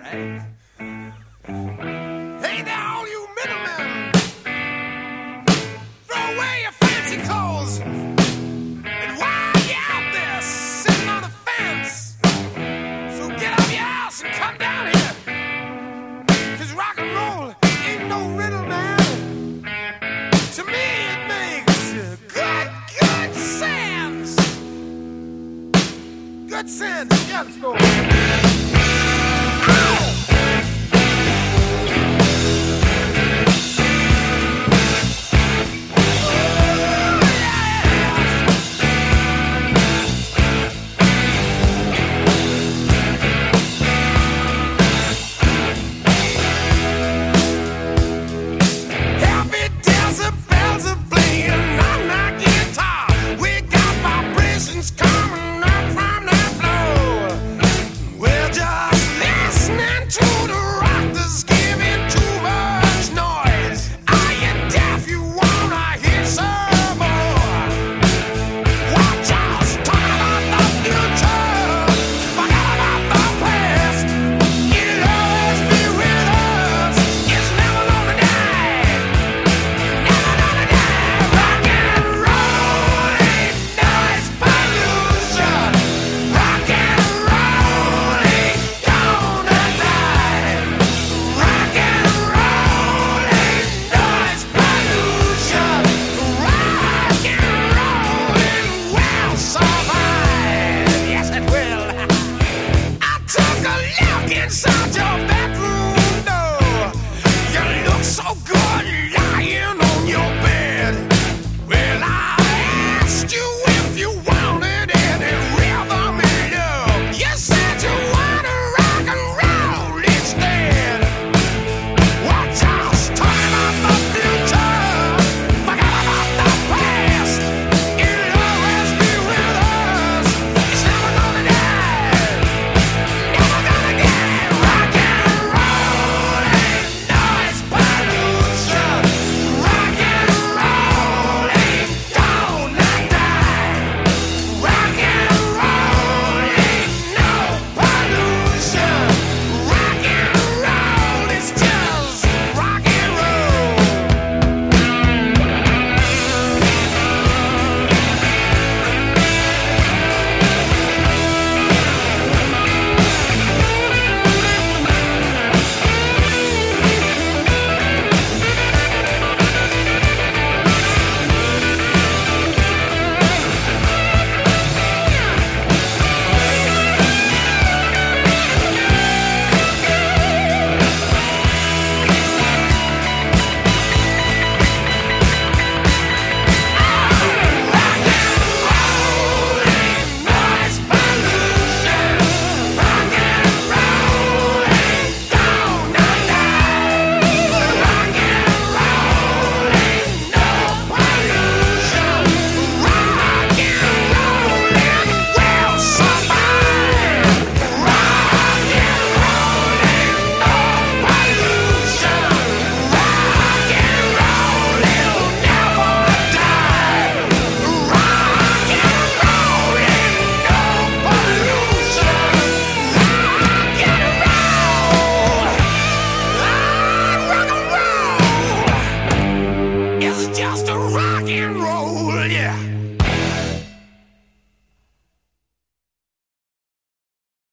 right? Hey there, all you middlemen! Throw away your fancy clothes! And while you're out there sitting on the fence, so get off your ass and come down here! 'Cause rock and roll ain't no riddle, man. To me, it makes good sense! Good sense! Yeah, let's go!